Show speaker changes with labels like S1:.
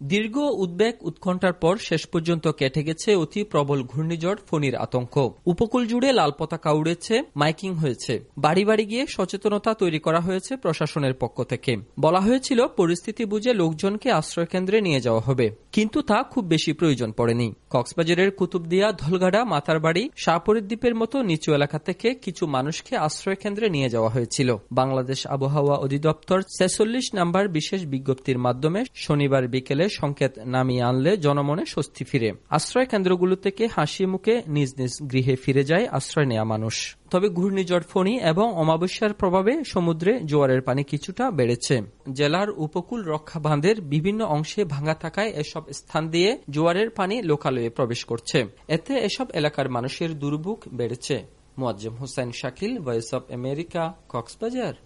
S1: দীর্ঘ উদ্বেগ উৎকণ্ঠার পর শেষ পর্যন্ত কেটে গেছে অতি প্রবল ঘূর্ণিঝড় ফণীর আতঙ্ক। উপকূল জুড়ে লাল পতাকা উড়েছে, মাইকিং হয়েছে, বাড়ি বাড়ি গিয়ে সচেতনতা তৈরি করা হয়েছে প্রশাসনের পক্ষ থেকে। বলা হয়েছিল পরিস্থিতি বুঝে লোকজনকে আশ্রয়কেন্দ্রে নিয়ে যাওয়া হবে, কিন্তু তা খুব বেশি প্রয়োজন পড়েনি। কক্সবাজারের কুতুবদিয়া, ধলগাড়া, মাতারবাড়ি, শাহপরীর দ্বীপের মতো নিচু এলাকা থেকে কিছু মানুষকে আশ্রয়কেন্দ্রে নিয়ে যাওয়া হয়েছিল। বাংলাদেশ আবহাওয়া অধিদপ্তর ৪৬ নম্বর বিশেষ বিজ্ঞপ্তির মাধ্যমে শনিবার বিকেলে সংকেত নামিয়ে আনলে জনমনে স্বস্তি ফিরে। আশ্রয় কেন্দ্রগুলো থেকে হাসি মুখে নিজ নিজ গৃহে ফিরে যায় আশ্রয় নেওয়া মানুষ। তবে ঘূর্ণিঝড় ফণী এবং অমাবস্যার প্রভাবে সমুদ্রে জোয়ারের পানি কিছুটা বেড়েছে। জেলার উপকূল রক্ষা বাঁধের বিভিন্ন অংশে ভাঙা থাকায় এসব স্থান দিয়ে জোয়ারের পানি লোকালয়ে প্রবেশ করছে। এতে এসব এলাকার মানুষের দুর্ভোগ বেড়েছে। Muazzem Hossain Shakil, voice of America, Cox's Bazar.